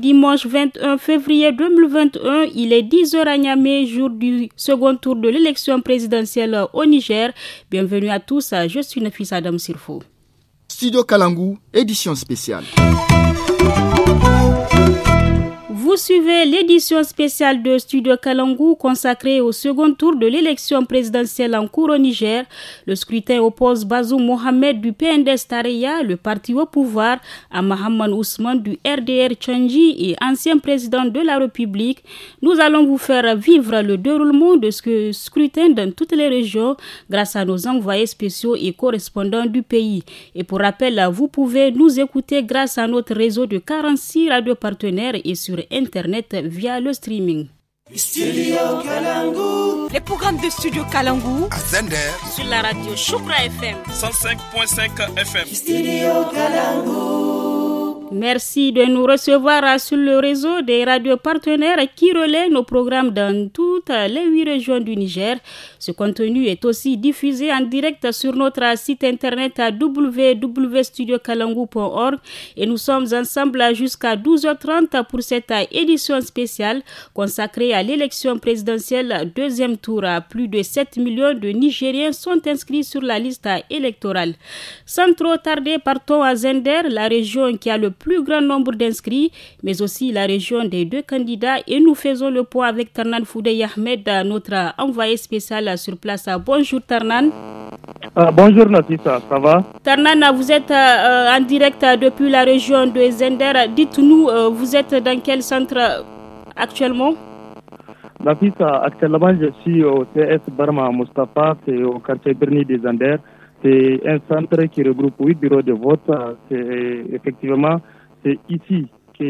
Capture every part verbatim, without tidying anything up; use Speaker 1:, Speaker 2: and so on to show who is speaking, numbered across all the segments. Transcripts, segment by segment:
Speaker 1: dimanche vingt et un février deux mille vingt et un. Il est dix heures à Niamey, jour du second tour de l'élection présidentielle au Niger. Bienvenue à tous, je suis Nafisa Adam Sirfo.
Speaker 2: Studio Kalangu, édition spéciale.
Speaker 1: Vous suivez l'édition spéciale de Studio Kalangu consacrée au second tour de l'élection présidentielle en cours au Niger. Le scrutin oppose Bazoum Mohamed du P N D S Tareya, le parti au pouvoir, à Mahaman Ousmane du R D R Tchandji et ancien président de la République. Nous allons vous faire vivre le déroulement de ce scrutin dans toutes les régions grâce à nos envoyés spéciaux et correspondants du pays. Et pour rappel, vous pouvez nous écouter grâce à notre réseau de quarante-six radios partenaires et sur Internet via le streaming.
Speaker 3: Studio Kalangu.
Speaker 4: Les programmes de Studio Kalangu
Speaker 3: à Zender
Speaker 1: sur la radio Choukra F M
Speaker 3: cent cinq virgule cinq F M. Studio Kalangu.
Speaker 1: Merci de nous recevoir sur le réseau des radios partenaires qui relaient nos programmes dans toutes les huit régions du Niger. Ce contenu est aussi diffusé en direct sur notre site internet à w w w point studio kalangu point org et nous sommes ensemble jusqu'à douze heures trente pour cette édition spéciale consacrée à l'élection présidentielle deuxième tour. Plus de sept millions de Nigériens sont inscrits sur la liste électorale. Sans trop tarder, partons à Zender, la région qui a le plus grand nombre d'inscrits, mais aussi la région des deux candidats, et nous faisons le point avec Tarnan Foudey Ahmed, notre envoyé spécial sur place. Bonjour Tarnan.
Speaker 5: Euh, bonjour Nafisa, ça va?
Speaker 1: Tarnan, vous êtes euh, en direct depuis la région de Zender. Dites-nous, euh, vous êtes dans quel centre actuellement?
Speaker 5: Nafisa, actuellement je suis au C S Barma Mustafa, c'est au quartier Berni des Zender. C'est un centre qui regroupe huit bureaux de vote. C'est, effectivement, c'est ici que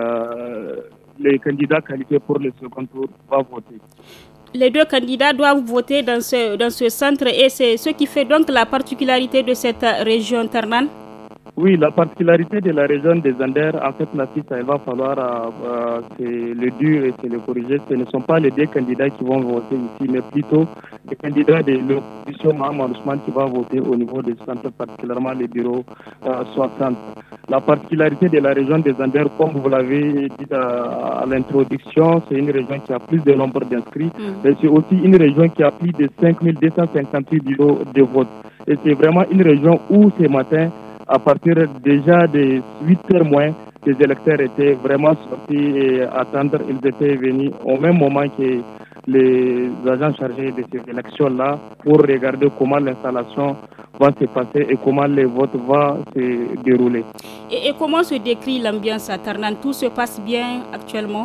Speaker 5: euh, les candidats qualifiés pour le second tour vont voter.
Speaker 1: Les deux candidats doivent voter dans ce, dans ce centre et c'est ce qui fait donc la particularité de cette région, Tarnan.
Speaker 5: Oui, la particularité de la région des Anders, en fait, la piste, il va falloir euh, c'est le dur et c'est le corriger. Ce ne sont pas les deux candidats qui vont voter ici, mais plutôt les candidats de l'opposition Mahaman Ousmane qui va voter au niveau des centres, particulièrement les bureaux euh, soixante. La particularité de la région des Anders, comme vous l'avez dit à, à l'introduction, c'est une région qui a plus de nombre d'inscrits, mm. mais c'est aussi une région qui a plus de cinq mille deux cent cinquante-huit bureaux de vote. Et c'est vraiment une région où ce matin, à partir déjà de huit heures moins, les électeurs étaient vraiment sortis et attendre. Ils étaient venus au même moment que les agents chargés de ces élections-là pour regarder comment l'installation va se passer et comment les votes vont se dérouler.
Speaker 1: Et, et comment se décrit l'ambiance à Tarnan? Tout se passe bien actuellement?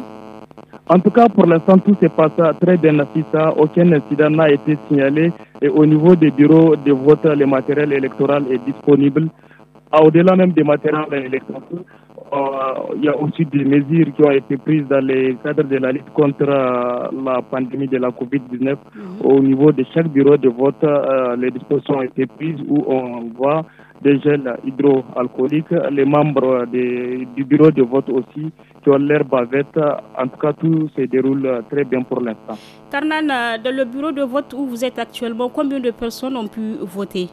Speaker 5: En tout cas, pour l'instant, tout se passe très bien. Nafisa. Aucun incident n'a été signalé. Et au niveau des bureaux de vote, le matériel électoral est disponible. Au-delà même des matériels électoraux, euh, il y a aussi des mesures qui ont été prises dans le cadre de la lutte contre euh, la pandémie de la covid dix-neuf. Mmh. Au niveau de chaque bureau de vote, euh, les dispositions ont été prises où on voit des gels hydroalcooliques. Les membres de, du bureau de vote aussi qui ont l'air bavette. En tout cas, tout se déroule très bien pour l'instant.
Speaker 1: Tarnan, dans le bureau de vote où vous êtes actuellement, combien de personnes ont pu voter?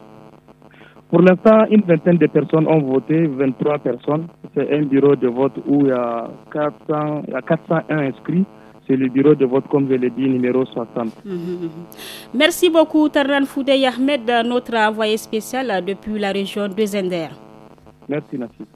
Speaker 5: Pour l'instant, une vingtaine de personnes ont voté, vingt-trois personnes. C'est un bureau de vote où il y a quatre cents, il y a quatre cent un inscrits. C'est le bureau de vote, comme je l'ai dit, numéro soixante.
Speaker 1: Mmh. Merci beaucoup, Tarnan Foudey Ahmed, notre envoyé spécial depuis la région de Zender.
Speaker 5: Merci, Nafisa.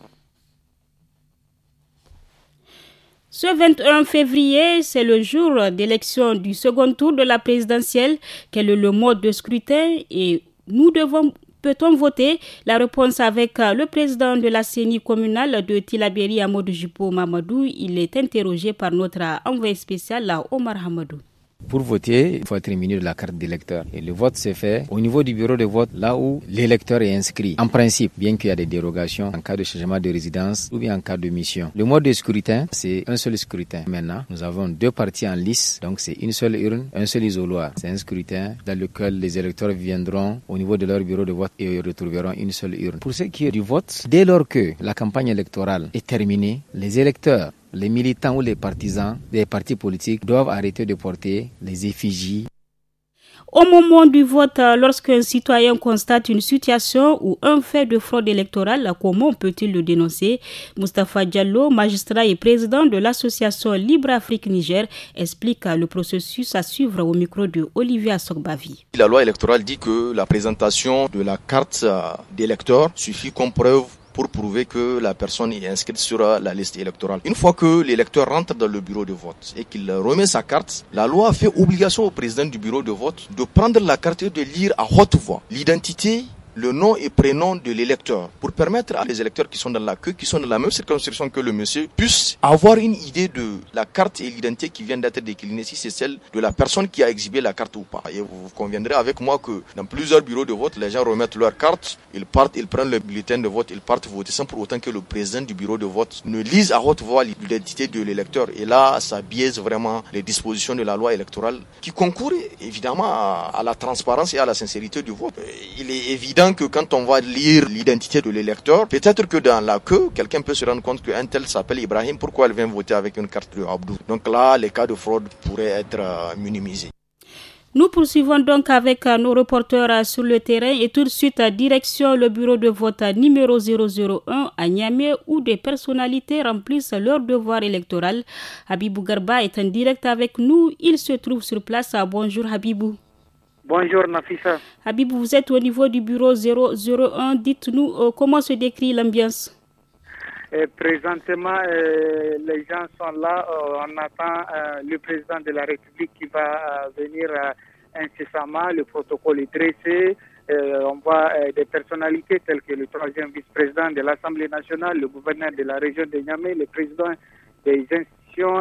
Speaker 1: Ce vingt et un février, c'est le jour d'élection du second tour de la présidentielle. Quel est le mode de scrutin et nous devons... Peut-on voter? La réponse avec le président de la C E N I communale de Tilaberi, Amadou Jipo Mamadou. Il est interrogé par notre envoyé spécial, Omar Hamadou.
Speaker 6: Pour voter, il faut être muni de la carte d'électeur. Et le vote se fait au niveau du bureau de vote, là où l'électeur est inscrit. En principe, bien qu'il y a des dérogations en cas de changement de résidence ou bien en cas de mission. Le mode de scrutin, c'est un seul scrutin. Maintenant, nous avons deux parties en lice, donc c'est une seule urne, un seul isoloir. C'est un scrutin dans lequel les électeurs viendront au niveau de leur bureau de vote et retrouveront une seule urne. Pour ce qui est du vote, dès lors que la campagne électorale est terminée, les électeurs, les militants ou les partisans des partis politiques doivent arrêter de porter les effigies.
Speaker 1: Au moment du vote, lorsqu'un citoyen constate une situation ou un fait de fraude électorale, comment peut-il le dénoncer? Moustapha Diallo, magistrat et président de l'association Libre Afrique Niger, explique le processus à suivre au micro de Olivier Assogbavi.
Speaker 7: La loi électorale dit que la présentation de la carte d'électeur suffit comme preuve pour prouver que la personne est inscrite sur la liste électorale. Une fois que l'électeur rentre dans le bureau de vote et qu'il remet sa carte, la loi fait obligation au président du bureau de vote de prendre la carte et de lire à haute voix l'identité, le nom et prénom de l'électeur pour permettre à les électeurs qui sont dans la queue, qui sont dans la même circonscription que le monsieur, puissent avoir une idée de la carte et l'identité qui vient d'être déclinée, si c'est celle de la personne qui a exhibé la carte ou pas. Et vous conviendrez avec moi que dans plusieurs bureaux de vote, les gens remettent leur carte, ils partent, ils prennent le bulletin de vote, ils partent voter sans pour autant que le président du bureau de vote ne lise à haute voix l'identité de l'électeur. Et là, ça biaise vraiment les dispositions de la loi électorale qui concourent évidemment à, à la transparence et à la sincérité du vote. Il est évident que quand on va lire l'identité de l'électeur, peut-être que dans la queue, quelqu'un peut se rendre compte qu'un tel s'appelle Ibrahim, pourquoi elle vient voter avec une carte de Abdou. Donc là, les cas de fraude pourraient être euh, minimisés.
Speaker 1: Nous poursuivons donc avec nos reporters sur le terrain et tout de suite direction le bureau de vote numéro zéro zéro un à Niamey où des personnalités remplissent leur devoir électoral. Habibou Garba est en direct avec nous, il se trouve sur place. Bonjour Habibou.
Speaker 5: Bonjour Nafisa.
Speaker 1: Habib, vous êtes au niveau du bureau zéro zéro un. Dites-nous euh, comment se décrit l'ambiance.
Speaker 5: Et présentement, euh, les gens sont là. Euh, on attend euh, le président de la République qui va euh, venir euh, incessamment. Le protocole est dressé. Euh, on voit euh, des personnalités telles que le troisième vice-président de l'Assemblée nationale, le gouverneur de la région de Niamey, le président des institutions,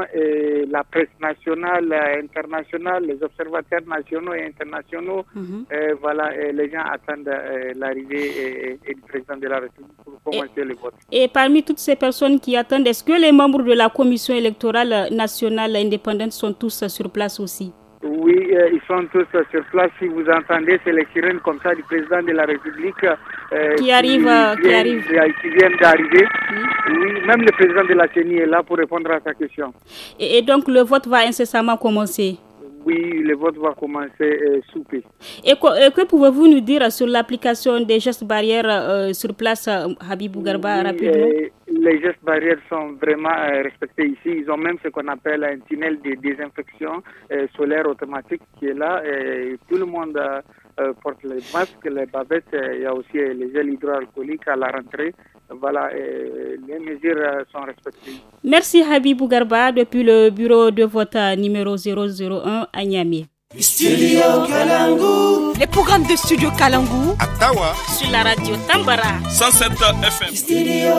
Speaker 5: et la presse nationale, internationale, les observateurs nationaux et internationaux. Mm-hmm. euh, voilà, et les gens attendent euh, l'arrivée et, et du président de la République pour commencer et, le vote.
Speaker 1: Et parmi toutes ces personnes qui attendent, est-ce que les membres de la commission électorale nationale indépendante sont tous sur place aussi?
Speaker 5: Oui, euh, ils sont tous sur place. Si vous entendez, c'est les sirènes comme ça du président de la République euh,
Speaker 1: qui, arrive, qui,
Speaker 5: vient,
Speaker 1: arrive.
Speaker 5: qui viennent d'arriver. Oui. oui, même le président de la C E N I est là pour répondre à sa question.
Speaker 1: Et, et donc le vote va incessamment commencer?
Speaker 5: Oui, le vote va commencer euh, sous peu.
Speaker 1: Et que, et que pouvez-vous nous dire sur l'application des gestes barrières euh, sur place, Habibou Garba,
Speaker 5: oui,
Speaker 1: rapidement?
Speaker 5: euh, Les gestes barrières sont vraiment euh, respectés ici. Ils ont même ce qu'on appelle un tunnel de désinfection euh, solaire automatique qui est là. Et tout le monde euh, porte les masques, les bavettes. Il y a aussi les gels hydroalcooliques à la rentrée. Voilà, euh, les mesures euh, sont respectées.
Speaker 1: Merci Habibou Garba depuis le bureau de vote numéro zéro zéro un à Niamey.
Speaker 4: Studio Kalangu. Les programmes de Studio Kalangu
Speaker 3: à Tawa
Speaker 1: sur la radio Tambara
Speaker 3: cent sept F M.
Speaker 4: Studio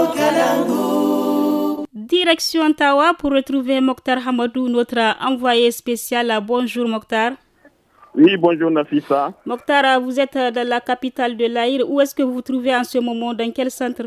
Speaker 4: Kalangu.
Speaker 1: Direction Tawa pour retrouver Mokhtar Hamadou, notre envoyé spécial. Bonjour Mokhtar.
Speaker 5: Oui, bonjour Nafisa.
Speaker 1: Mokhtar, vous êtes dans la capitale de l'Aïr. Où est-ce que vous vous trouvez en ce moment? Dans quel centre?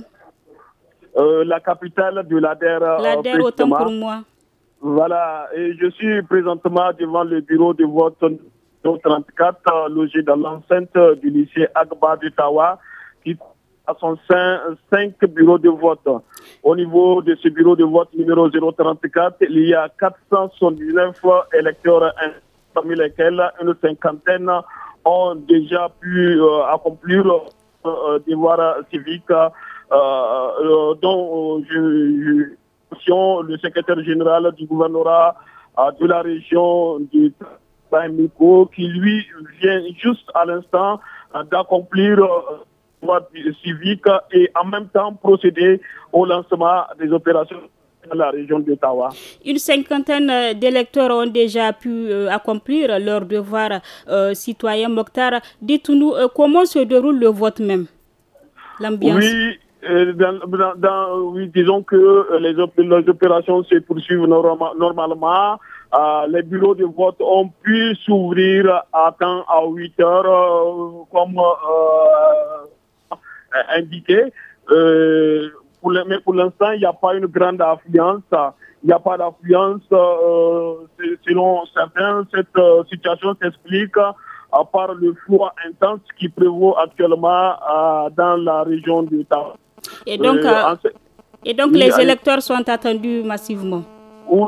Speaker 5: Euh, la capitale de l'Ader.
Speaker 1: L'Ader, euh, autant pour moi.
Speaker 5: Voilà, et je suis présentement devant le bureau de vote trente-quatre, logé dans l'enceinte du lycée Agba de Tawa, qui a son sein cinq bureaux de vote. Au niveau de ce bureau de vote numéro zéro trente-quatre, il y a quatre cent soixante-dix-neuf électeurs, parmi lesquels une cinquantaine ont déjà pu euh, accomplir leur euh, devoir civique. Euh, euh, dont euh, je, je, le secrétaire général du gouvernorat euh, de la région de Miko, qui lui vient juste à l'instant euh, d'accomplir le euh, devoir civique et en même temps procéder au lancement des opérations dans la région d'Ottawa.
Speaker 1: Une cinquantaine d'électeurs ont déjà pu euh, accomplir leur devoir euh, citoyen. Mokhtar, dites-nous euh, comment se déroule le vote même, l'ambiance.
Speaker 5: Oui. Dans, dans, dans, oui, disons que les, op- les opérations se poursuivent norma- normalement. Euh, les bureaux de vote ont pu s'ouvrir à temps à huit heures, euh, comme euh, indiqué. Euh, pour le, mais pour l'instant, il n'y a pas une grande affluence. Il n'y a pas d'affluence. Euh, selon certains, cette euh, situation s'explique à part le froid intense qui prévaut actuellement euh, dans la région du Tawa.
Speaker 1: Et donc, euh, euh, et donc oui, les électeurs sont attendus massivement.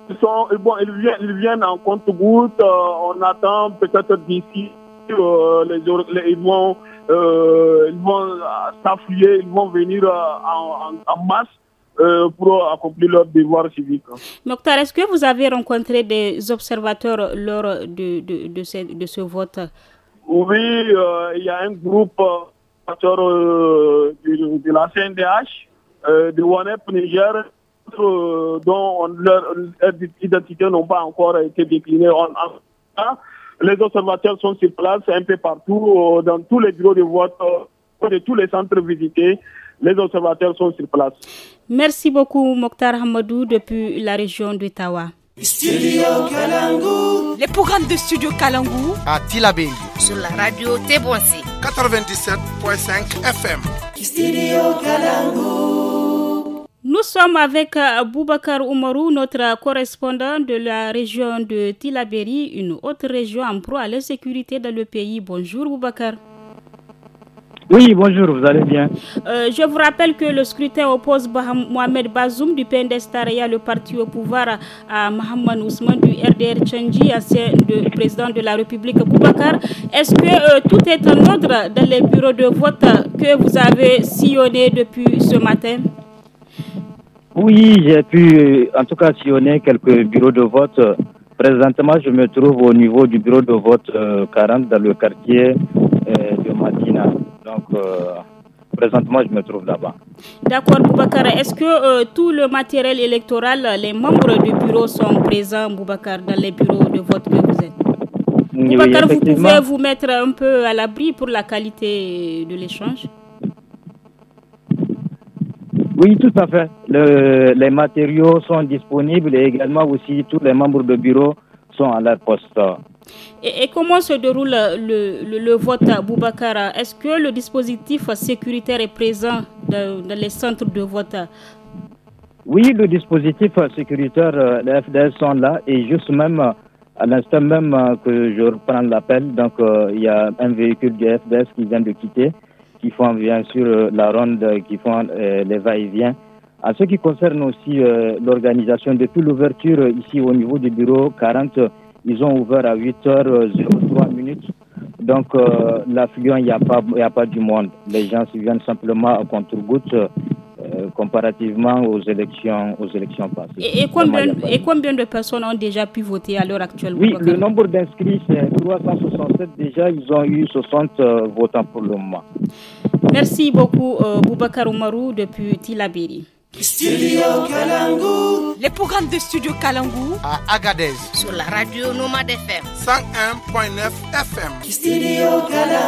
Speaker 5: ils, sont, bon, ils, viennent, ils viennent en compte-gouttes. Euh, on attend peut-être d'ici, euh, les, les, ils vont, euh, ils vont s'affluer, ils vont venir euh, en, en, en masse euh, pour accomplir leur devoir civique.
Speaker 1: Mokhtar, est-ce que vous avez rencontré des observateurs lors de, de, de, ce, de ce vote?
Speaker 5: Oui, euh, il y a un groupe euh, de, de la C N D H, euh, de WANEP Niger, euh, dont leurs identités n'ont pas encore été déclinées. On, en, les observateurs sont sur place un peu partout, euh, dans tous les bureaux de vote, euh, de tous les centres visités. Les observateurs sont sur place.
Speaker 1: Merci beaucoup, Mokhtar Hamadou, depuis la région d'Ottawa.
Speaker 4: Studio Kalangu. Les programmes de Studio Kalangu
Speaker 3: à Tilabéri
Speaker 4: sur la radio Tébouassi
Speaker 3: quatre-vingt-dix-sept virgule cinq F M.
Speaker 4: Studio Kalangu.
Speaker 1: Nous sommes avec Boubacar Oumarou, notre correspondant de la région de Tilabéri, une autre région en proie à l'insécurité dans le pays. Bonjour Boubacar.
Speaker 8: Oui, bonjour, vous allez bien.
Speaker 1: Euh, je vous rappelle que le scrutin oppose Baham, Mohamed Bazoum du P N D S Taraya, le parti au pouvoir, à Mahaman Ousmane du R D R Tchandji, ancien de, président de la République. Boubacar, est-ce que euh, tout est en ordre dans les bureaux de vote que vous avez sillonnés depuis ce matin?
Speaker 8: Oui, j'ai pu en tout cas sillonner quelques bureaux de vote. Présentement, je me trouve au niveau du bureau de vote euh, quarante dans le quartier euh, de Madina. Donc, euh, présentement, je me trouve là-bas.
Speaker 1: D'accord, Boubacar. Est-ce que euh, tout le matériel électoral, les membres du bureau sont présents, Boubacar, dans les bureaux de vote que vous êtes?
Speaker 8: Oui,
Speaker 1: Boubacar,
Speaker 8: oui,
Speaker 1: vous pouvez vous mettre un peu à l'abri pour la qualité de l'échange?
Speaker 8: Oui, tout à fait. Le, les matériaux sont disponibles et également aussi tous les membres de bureau sont à leur poste.
Speaker 1: Et, et comment se déroule le, le, le vote à Boubacar? Est-ce que le dispositif sécuritaire est présent dans, dans les centres de vote?
Speaker 8: Oui, le dispositif sécuritaire, les F D S sont là et juste même, à l'instant même que je reprends l'appel, donc euh, il y a un véhicule du F D S qui vient de quitter, qui font bien sûr la ronde, qui font euh, les va-et-vient. En ce qui concerne aussi euh, l'organisation, depuis l'ouverture ici au niveau du bureau quarante, ils ont ouvert à huit heures trois minutes. Donc euh, l'affluent, il n'y a pas, il n'y a pas du monde. Les gens viennent simplement à contre-goutte euh, comparativement aux élections, aux élections passées.
Speaker 1: Et, et, combien, et combien de personnes ont déjà pu voter à l'heure actuelle?
Speaker 8: Oui, le nombre d'inscrits, c'est trois cent soixante-sept déjà. Ils ont eu soixante euh, votants pour le moment.
Speaker 1: Merci beaucoup, euh, Boubacar Oumarou, depuis Tilabéri.
Speaker 4: Studio Kalangu. Les programmes de Studio Kalangu
Speaker 3: à Agadez
Speaker 4: sur la radio Nomade F M
Speaker 3: cent un virgule neuf F M.
Speaker 4: Studio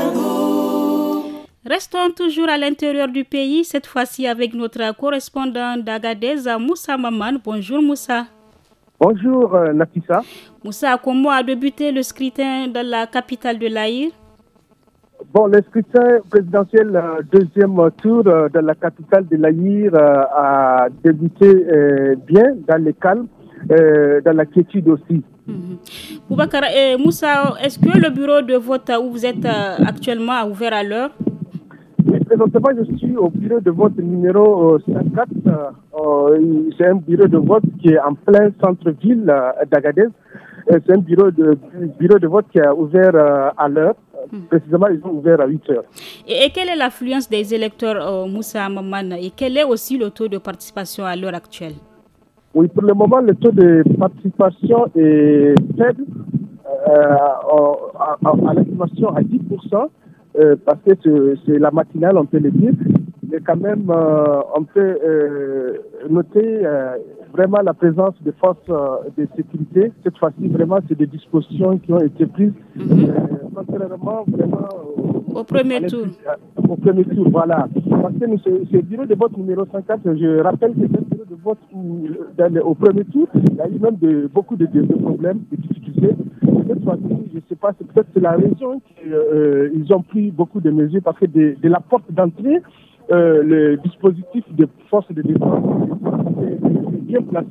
Speaker 4: Kalangu.
Speaker 1: Restons toujours à l'intérieur du pays, cette fois-ci avec notre correspondant d'Agadez, Moussa Maman. Bonjour Moussa.
Speaker 5: Bonjour euh, Nafissa.
Speaker 1: Moussa, comment a débuté le scrutin dans la capitale de l'Aïr?
Speaker 5: Bon, le scrutin présidentiel euh, deuxième tour euh, de la capitale de l'Aïr euh, a débuté euh, bien, dans le calme, euh, dans la quiétude aussi.
Speaker 1: Mm-hmm. Boubacar, et Moussa, est-ce que le bureau de vote où vous êtes euh, actuellement a ouvert à l'heure?
Speaker 5: Oui, présentement, je suis au bureau de vote numéro euh, cinquante-quatre. Euh, c'est un bureau de vote qui est en plein centre-ville euh, d'Agadez. Euh, c'est un bureau de, bureau de vote qui a ouvert euh, à l'heure. Précisément, ils ont ouvert à huit heures.
Speaker 1: Et, et quelle est l'affluence des électeurs, euh, Moussa Maman, et quel est aussi le taux de participation à l'heure actuelle?
Speaker 5: Oui, pour le moment, le taux de participation est faible, euh, à, à, à l'estimation à dix pour cent, euh, parce que c'est, c'est la matinale, on peut le dire. Mais quand même, euh, on peut euh, noter euh, vraiment la présence des forces euh, de sécurité. Cette fois-ci, vraiment, c'est des dispositions qui ont été prises, mm-hmm. euh, contrairement vraiment
Speaker 1: au, au premier tour.
Speaker 5: Au premier tour, voilà. Parce que nous, ce, ce bureau de vote numéro cinquante, je rappelle que c'est un bureau de vote où, dans le, au premier tour, il y a eu même de, beaucoup de, de, de problèmes, de difficultés. Cette fois-ci, je ne sais pas, c'est peut-être c'est la région qu'ils euh, ont pris beaucoup de mesures parce que de, de la porte d'entrée, Euh, le dispositif de force de défense est bien placé.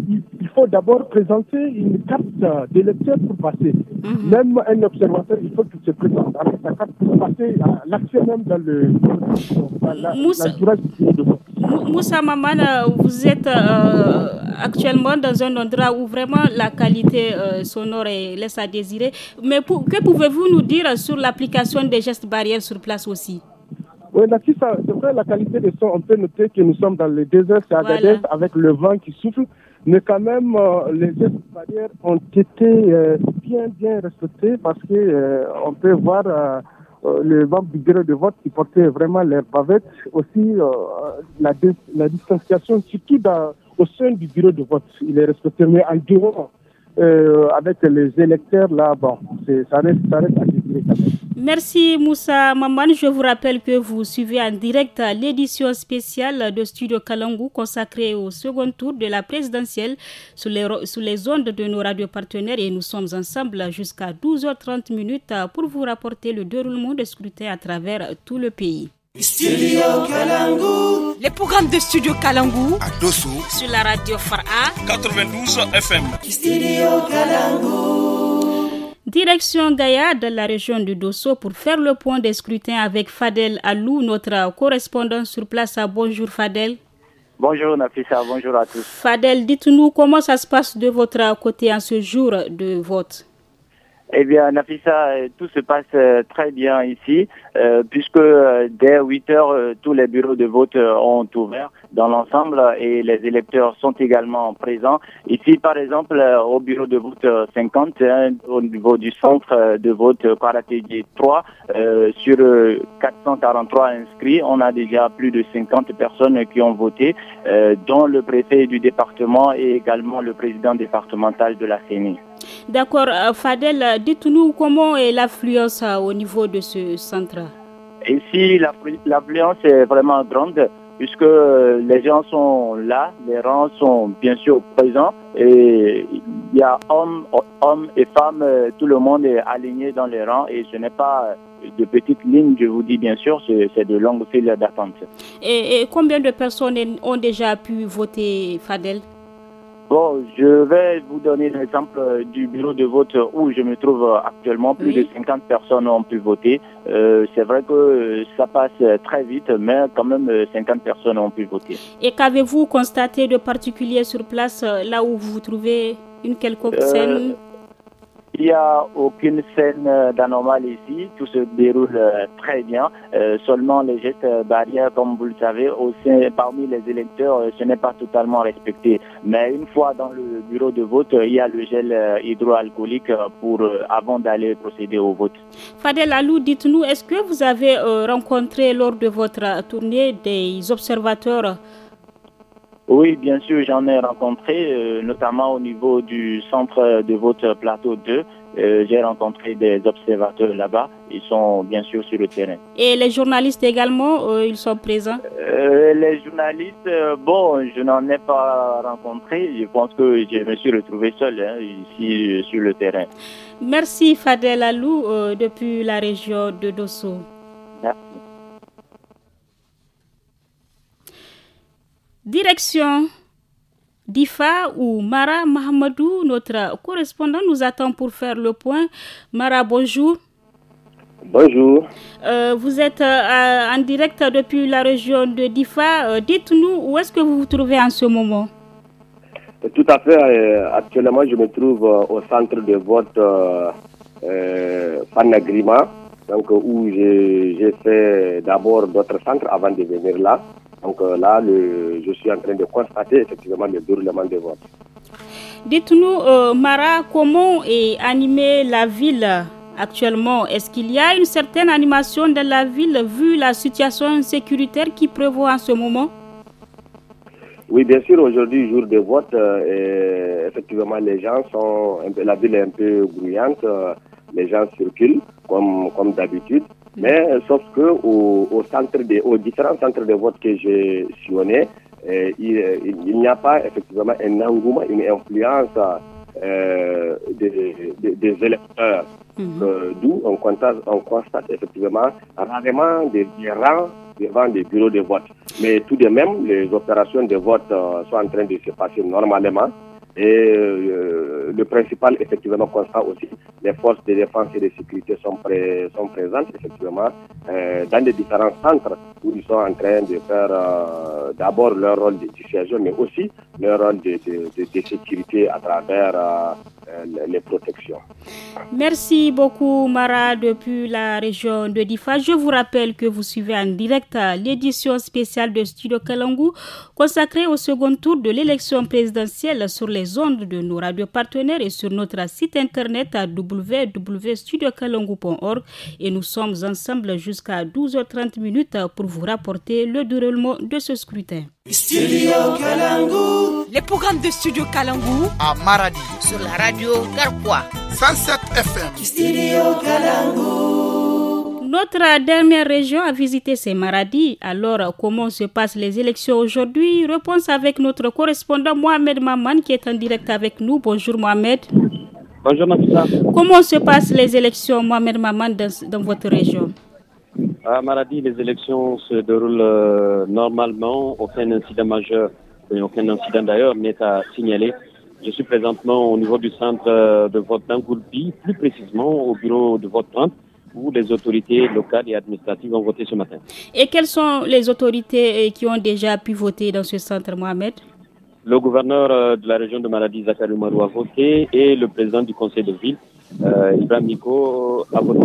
Speaker 9: il, il faut d'abord présenter une carte d'électeur pour passer. Mm-hmm. Même un observateur, il faut qu'il se présente avec sa carte pour passer à l'action même dans le dans la,
Speaker 1: Moussa,
Speaker 9: la durée du bureau de vote.
Speaker 1: Moussa Mamana, vous êtes euh, actuellement dans un endroit où vraiment la qualité euh, sonore est, laisse à désirer. Mais pour, que pouvez-vous nous dire sur l'application des gestes barrières sur place aussi?
Speaker 9: Oui, là, si ça, c'est vrai, la qualité des sons, on peut noter que nous sommes dans le désert, c'est Agadez, voilà, avec le vent qui souffle, mais quand même, euh, les gestes barrières ont été euh, bien, bien respectés parce que euh, on peut voir euh, euh, le membre du bureau de vote qui portait vraiment les bavettes, aussi euh, la, la distanciation, surtout dans, au sein du bureau de vote, il est respecté, mais en dehors, euh, avec les électeurs, là, bon, c'est, ça reste, ça reste à désirer quand même.
Speaker 1: Merci Moussa Maman. Je vous rappelle que vous suivez en direct l'édition spéciale de Studio Kalangu consacrée au second tour de la présidentielle sous les, sous les ondes de nos radios partenaires et nous sommes ensemble jusqu'à douze heures trente pour vous rapporter le déroulement des scrutins à travers tout le pays.
Speaker 4: Studio Kalangu. Les programmes de Studio Kalangu
Speaker 3: à Dosso
Speaker 1: sur la radio Fara
Speaker 3: quatre-vingt-douze F M.
Speaker 4: Studio Kalangu.
Speaker 1: Direction Gaïa, dans la région de Dosso, pour faire le point des scrutins avec Fadel Alou, notre correspondant sur place. Bonjour Fadel.
Speaker 10: Bonjour Nafisa, bonjour à tous.
Speaker 1: Fadel, dites-nous comment ça se passe de votre côté en ce jour de vote.
Speaker 10: Eh bien, Nafisa, tout se passe très bien ici, euh, puisque euh, dès huit heures, euh, tous les bureaux de vote euh, ont ouvert dans l'ensemble et les électeurs sont également présents. Ici, par exemple, euh, au bureau de vote cinquante, hein, au niveau du centre de vote Karatéji trois, euh, sur euh, quatre cent quarante-trois inscrits, on a déjà plus de cinquante personnes qui ont voté, euh, dont le préfet du département et également le président départemental de la C E N I.
Speaker 1: D'accord. Fadel, dites-nous comment est l'affluence au niveau de ce centre?
Speaker 10: Ici, l'affluence est vraiment grande puisque les gens sont là, les rangs sont bien sûr présents et il y a hommes, hommes et femmes, tout le monde est aligné dans les rangs et ce n'est pas de petites lignes, je vous dis bien sûr, c'est, c'est de longues files d'attente.
Speaker 1: Et, et combien de personnes ont déjà pu voter, Fadel?
Speaker 10: Bon, je vais vous donner l'exemple du bureau de vote où je me trouve actuellement. Plus oui. de cinquante personnes ont pu voter. Euh, c'est vrai que ça passe très vite, mais quand même cinquante personnes ont pu voter.
Speaker 1: Et qu'avez-vous constaté de particulier sur place, là où vous vous trouvez, une quelconque
Speaker 10: euh,
Speaker 1: scène?
Speaker 10: Il n'y a aucune scène d'anormal ici, tout se déroule très bien. Euh, seulement les gestes barrières, comme vous le savez, au sein, parmi les électeurs, ce n'est pas totalement respecté. Mais une fois dans le bureau de vote, il y a le gel hydroalcoolique pour, avant d'aller procéder au vote.
Speaker 1: Fadel Alou, dites-nous, est-ce que vous avez euh, rencontré lors de votre tournée des observateurs?
Speaker 10: Oui, bien sûr, j'en ai rencontré, euh, notamment au niveau du centre de vote Plateau deux. Euh, j'ai rencontré des observateurs là-bas. Ils sont bien sûr sur le terrain.
Speaker 1: Et les journalistes également, euh, ils sont présents?
Speaker 10: euh, Les journalistes, euh, bon, je n'en ai pas rencontré. Je pense que je me suis retrouvé seul hein, ici sur le terrain.
Speaker 1: Merci Fadel Alou, euh, depuis la région de Dosso.
Speaker 10: Merci.
Speaker 1: Direction Difa où Mara Mahamadou, notre correspondant, nous attend pour faire le point. Mara, bonjour.
Speaker 11: Bonjour.
Speaker 1: Euh, vous êtes euh, en direct depuis la région de Difa. Euh, dites-nous où est-ce que vous vous trouvez en ce moment?
Speaker 11: Tout à fait. Euh, actuellement, je me trouve euh, au centre de vote euh, euh, Panagrima, donc où j'ai, j'ai fait d'abord d'autres centres avant de venir là. Donc euh, là, le, je suis en train de constater effectivement le déroulement des votes.
Speaker 1: Dites-nous, euh, Mara, comment est animée la ville actuellement? Est-ce qu'il y a une certaine animation dans la ville vu la situation sécuritaire qui prévaut en ce moment?
Speaker 11: Oui, bien sûr, aujourd'hui, jour de vote, euh, et effectivement, les gens sont, un peu, la ville est un peu grouillante, euh, les gens circulent comme, comme d'habitude. Mais sauf que au, au centre des, aux différents centres de vote que j'ai sillonnés, euh, il, il, il n'y a pas effectivement un engouement, une influence euh, des, des, des électeurs. Mm-hmm. Euh, d'où on constate, on constate effectivement rarement des, des rangs devant des bureaux de vote. Mais tout de même, les opérations de vote euh, sont en train de se passer normalement. Et euh, le principal, effectivement, constat aussi, les forces de défense et de sécurité sont, pré- sont présentes, effectivement, euh, dans les différents centres où ils sont en train de faire euh, d'abord leur rôle de dissuasion, mais aussi leur rôle de, de, de, de sécurité à travers euh, les protections.
Speaker 1: Merci beaucoup Mara depuis la région de Difa. Je vous rappelle que vous suivez en direct l'édition spéciale de Studio Kalangu consacrée au second tour de l'élection présidentielle sur les ondes de nos radios partenaires et sur notre site internet à w w w point studio kalangu point org et nous sommes ensemble jusqu'à douze heures trente minutes pour vous rapporter le déroulement de ce scrutin.
Speaker 4: Studio Kalangu. Les programmes de Studio Kalangu
Speaker 3: à Maradi
Speaker 4: sur la radio Garquois
Speaker 3: cent sept F M.
Speaker 4: Studio Kalangu.
Speaker 1: Notre dernière région à visiter, c'est Maradi. Alors, comment se passent les élections aujourd'hui? Réponse avec notre correspondant Mohamed Maman qui est en direct avec nous. Bonjour Mohamed.
Speaker 8: Bonjour Nafisa.
Speaker 1: Comment se passent les élections, Mohamed Maman, dans, dans votre région?
Speaker 8: À Maradi, les élections se déroulent euh, normalement. Aucun incident majeur, et aucun incident d'ailleurs n'est à signaler. Je suis présentement au niveau du centre de vote d'Angoulpi, plus précisément au bureau de vote trente, où les autorités locales et administratives ont voté ce matin.
Speaker 1: Et quelles sont les autorités qui ont déjà pu voter dans ce centre, Mohamed?
Speaker 8: Le gouverneur de la région de Maradi, Zakari Oumarou, a voté et le président du conseil de ville, euh, Ibrahim Miko, a voté.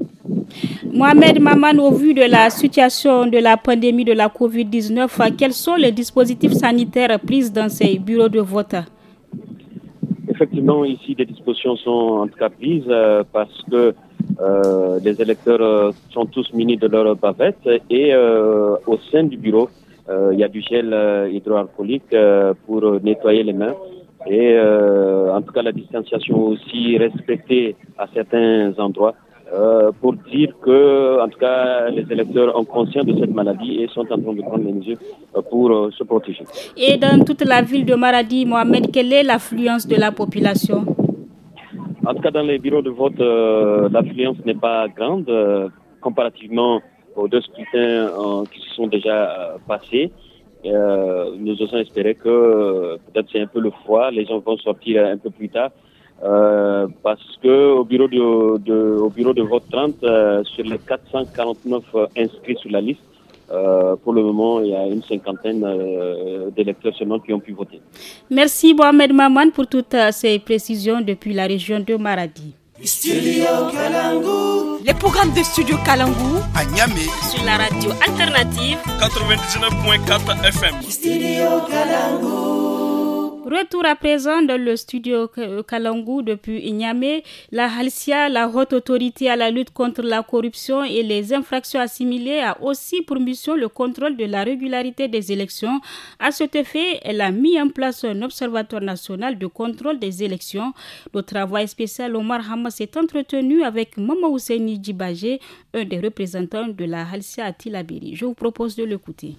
Speaker 1: Mohamed Maman, au vu de la situation de la pandémie de la covid dix-neuf, quels sont les dispositifs sanitaires pris dans ces bureaux de vote?
Speaker 8: Effectivement, ici, des dispositions sont en tout cas prises euh, parce que euh, les électeurs euh, sont tous munis de leur bavette et euh, au sein du bureau, euh, il y a du gel euh, hydroalcoolique euh, pour nettoyer les mains et euh, en tout cas la distanciation aussi respectée à certains endroits. Euh, pour dire que, en tout cas, les électeurs ont conscience de cette maladie et sont en train de prendre les mesures pour euh, se protéger.
Speaker 1: Et dans toute la ville de Maradi, Mohamed, quelle est l'affluence de la population?
Speaker 8: En tout cas, dans les bureaux de vote, euh, l'affluence n'est pas grande euh, comparativement aux deux scrutins euh, qui se sont déjà euh, passés. Euh, nous osons espérer que euh, peut-être c'est un peu le froid, les gens vont sortir un peu plus tard. Euh, parce que au bureau de, de au bureau de vote trente, euh, sur les quatre cent quarante-neuf euh, inscrits sur la liste, euh, pour le moment il y a une cinquantaine euh, d'électeurs seulement qui ont pu voter.
Speaker 1: Merci Mohamed Maman pour toutes euh, ces précisions depuis la région de Maradi.
Speaker 4: Studio Kalangu. Les programmes de Studio Kalangu
Speaker 3: à Niamey
Speaker 1: sur la radio alternative
Speaker 3: quatre-vingt-dix-neuf virgule quatre F M.
Speaker 4: Studio Kalangu.
Speaker 1: Retour à présent dans le studio Kalangu depuis Niamey. La Halcia, la haute autorité à la lutte contre la corruption et les infractions assimilées, a aussi pour mission le contrôle de la régularité des élections. À cet effet, elle a mis en place un observatoire national de contrôle des élections. Le travail spécial Omar Hamas s'est entretenu avec Mama Ousseini Djibagé, un des représentants de la Halcia à Tilaberi. Je vous propose de l'écouter.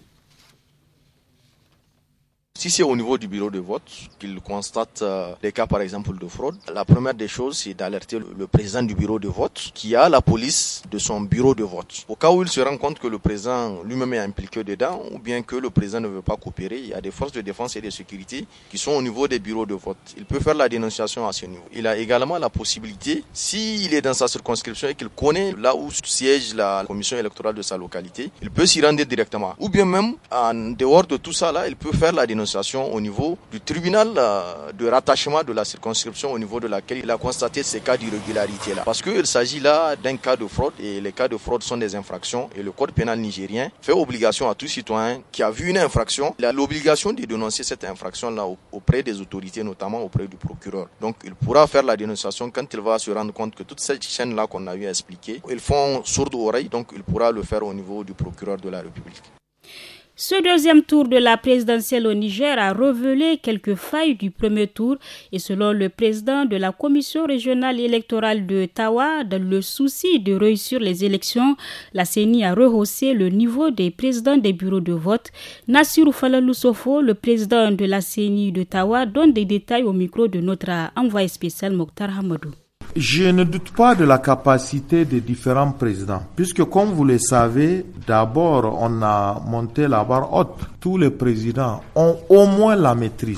Speaker 7: Si c'est au niveau du bureau de vote qu'il constate euh, des cas par exemple de fraude, la première des choses c'est d'alerter le, le président du bureau de vote qui a la police de son bureau de vote. Au cas où il se rend compte que le président lui-même est impliqué dedans ou bien que le président ne veut pas coopérer, il y a des forces de défense et de sécurité qui sont au niveau des bureaux de vote. Il peut faire la dénonciation à ce niveau. Il a également la possibilité, s'il est dans sa circonscription et qu'il connaît là où siège la commission électorale de sa localité, il peut s'y rendre directement. Ou bien même, en dehors de tout ça là, il peut faire la dénonciation au niveau du tribunal de rattachement de la circonscription au niveau de laquelle il a constaté ces cas d'irrégularité là. Parce qu'il s'agit là d'un cas de fraude et les cas de fraude sont des infractions et le code pénal nigérien fait obligation à tout citoyen qui a vu une infraction, il a l'obligation de dénoncer cette infraction là auprès des autorités, notamment auprès du procureur. Donc il pourra faire la dénonciation quand il va se rendre compte que toute cette chaîne là qu'on a eu à expliquer, ils font sourde oreille, donc il pourra le faire au niveau du procureur de la République.
Speaker 1: Ce deuxième tour de la présidentielle au Niger a révélé quelques failles du premier tour et selon le président de la commission régionale électorale de Tawa, dans le souci de réussir les élections, la C E N I a rehaussé le niveau des présidents des bureaux de vote. Nassirou Falalou Sofo, le président de la C E N I de Tawa, donne des détails au micro de notre envoyé spécial Mokhtar Hamadou.
Speaker 12: Je ne doute pas de la capacité des différents présidents, puisque comme vous le savez, d'abord on a monté la barre haute. Tous les présidents ont au moins la maîtrise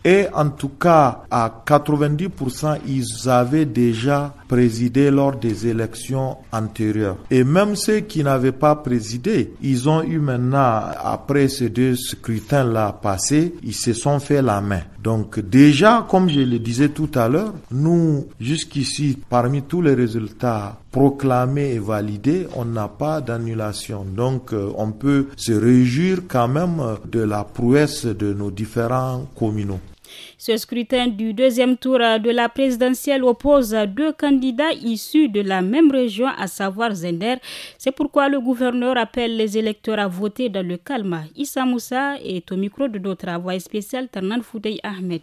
Speaker 12: Et en tout cas, à quatre-vingt-dix pour cent, ils avaient déjà présidé lors des élections antérieures. Et même ceux qui n'avaient pas présidé, ils ont eu maintenant, après ces deux scrutins-là passés, ils se sont fait la main. Donc déjà, comme je le disais tout à l'heure, nous, jusqu'ici, parmi tous les résultats proclamés et validés, on n'a pas d'annulation. Donc euh, on peut se réjouir quand même de la prouesse de nos différents communaux.
Speaker 1: Ce scrutin du deuxième tour de la présidentielle oppose deux candidats issus de la même région, à savoir Zender. C'est pourquoi le gouverneur appelle les électeurs à voter dans le calme. Issa Moussa est au micro de notre envoyé spécial Tarnan Foudey Ahmed.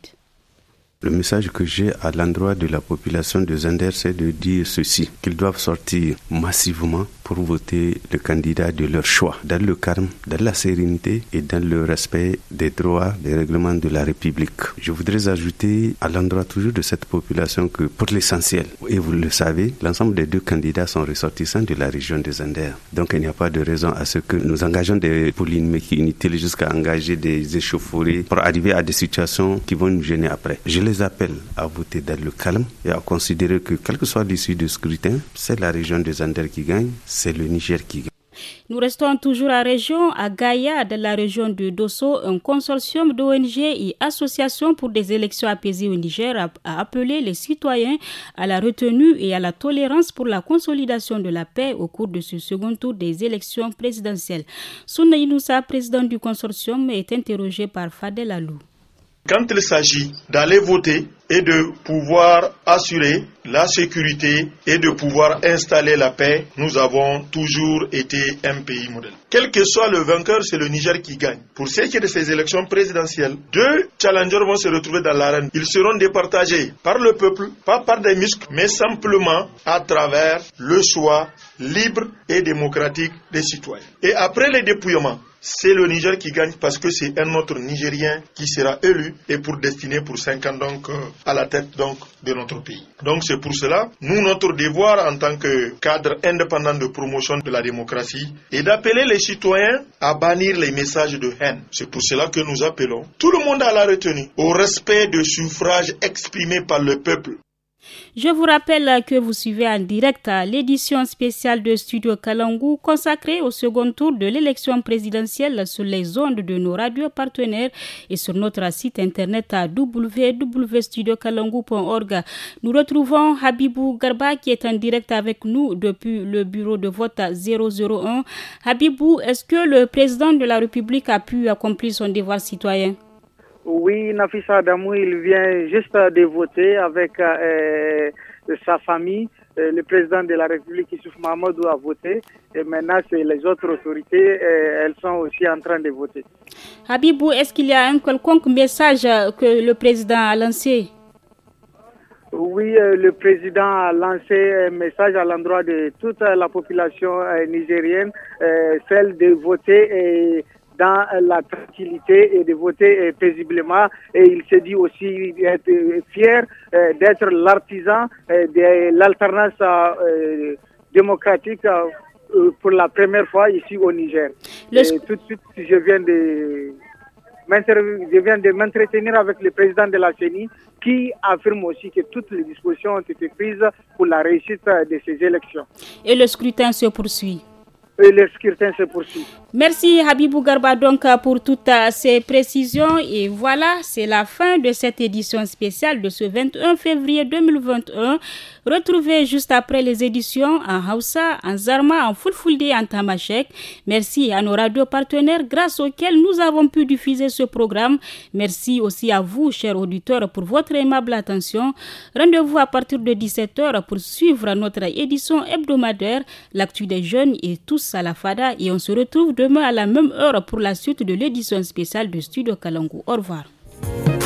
Speaker 13: Le message que j'ai à l'endroit de la population de Zender, c'est de dire ceci, qu'ils doivent sortir massivement pour voter le candidat de leur choix, dans le calme, dans la sérénité et dans le respect des droits, des règlements de la République. Je voudrais ajouter à l'endroit toujours de cette population que pour l'essentiel, et vous le savez, l'ensemble des deux candidats sont ressortissants de la région de Zender. Donc il n'y a pas de raison à ce que nous engageons des polémiques inutiles jusqu'à engager des échauffourées pour arriver à des situations qui vont nous gêner après. Je les appelle à voter dans le calme et à considérer que, quelle que soit l'issue du scrutin, c'est la région de Zender qui gagne, c'est le Niger qui gagne.
Speaker 1: Nous restons toujours à région, à Gaïa, dans la région de Dosso. Un consortium d'O N G et associations pour des élections apaisées au Niger a, a appelé les citoyens à la retenue et à la tolérance pour la consolidation de la paix au cours de ce second tour des élections présidentielles. Souna Inoussa, président du consortium, est interrogé par Fadel Alou.
Speaker 3: Quand il s'agit d'aller voter et de pouvoir assurer la sécurité et de pouvoir installer la paix, nous avons toujours été un pays modèle. Quel que soit le vainqueur, c'est le Niger qui gagne. Pour ce qui est de ces élections présidentielles, deux challengers vont se retrouver dans l'arène. Ils seront départagés par le peuple, pas par des muscles, mais simplement à travers le choix libre et démocratique des citoyens. Et après les dépouillements, c'est le Niger qui gagne parce que c'est un autre Nigérien qui sera élu et pour destiné pour cinq ans donc euh, à la tête donc de notre pays. Donc c'est pour cela, nous notre devoir en tant que cadre indépendant de promotion de la démocratie est d'appeler les citoyens à bannir les messages de haine. C'est pour cela que nous appelons tout le monde à la retenue, au respect du suffrage exprimé par le peuple.
Speaker 1: Je vous rappelle que vous suivez en direct l'édition spéciale de Studio Kalangu consacrée au second tour de l'élection présidentielle sur les ondes de nos radios partenaires et sur notre site internet à w w w point studio kalangu point org. Nous retrouvons Habibou Garba qui est en direct avec nous depuis le bureau de vote zéro zéro un. Habibou, est-ce que le président de la République a pu accomplir son devoir citoyen?
Speaker 14: Oui, Nafissa Adamou, il vient juste de voter avec euh, sa famille. Euh, le président de la République, Issouf Mahamadou, a voté. Et maintenant, c'est les autres autorités, euh, elles sont aussi en train de voter.
Speaker 1: Habibou, est-ce qu'il y a un quelconque message que le président a lancé?
Speaker 14: Oui, euh, le président a lancé un message à l'endroit de toute la population euh, nigérienne, euh, celle de voter et dans la tranquillité et de voter paisiblement. Et il s'est dit aussi être fier euh, d'être l'artisan euh, de l'alternance euh, démocratique euh, pour la première fois ici au Niger. Le... Et tout de suite, je viens de je viens de m'entretenir avec le président de la C E N I qui affirme aussi que toutes les dispositions ont été prises pour la réussite de ces élections.
Speaker 1: Et le scrutin se poursuit.
Speaker 14: Et le scrutin se poursuit.
Speaker 1: Merci Habibou Garba donc pour toutes ces précisions et voilà, c'est la fin de cette édition spéciale de ce vingt et un février deux mille vingt et un. Retrouvez juste après les éditions en Hausa, en Zarma, en Fulfulde et en Tamashek. Merci à nos radios partenaires grâce auxquels nous avons pu diffuser ce programme. Merci aussi à vous, chers auditeurs, pour votre aimable attention. Rendez-vous à partir de dix-sept heures pour suivre notre édition hebdomadaire, l'actu des jeunes et tous à la Fada et on se retrouve demain à la même heure pour la suite de l'édition spéciale de Studio Kalangu. Au revoir.